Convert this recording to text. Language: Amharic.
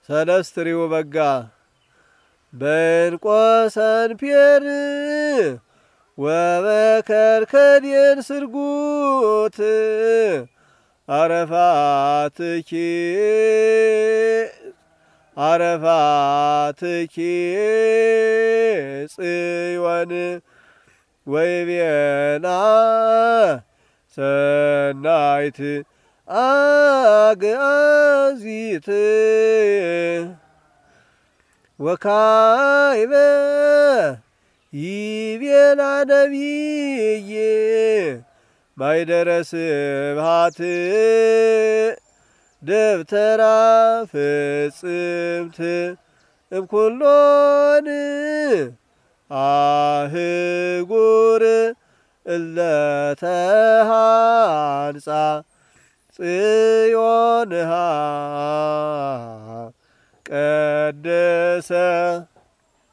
ሰለስትሪው በጋ በእንቆሰን ፔር ወበከርከዴን ስርጉት አረፋትኪ ጽዮን ወይቤና ሰናይት አግአዚት ወካይበ ይቤላ ነቢይ ማይደረ ስብሐት ደብተራ ፍጽምት እምኩሎን አህጉር እለተሃንጻ ጽዮንሃ ቀደሰ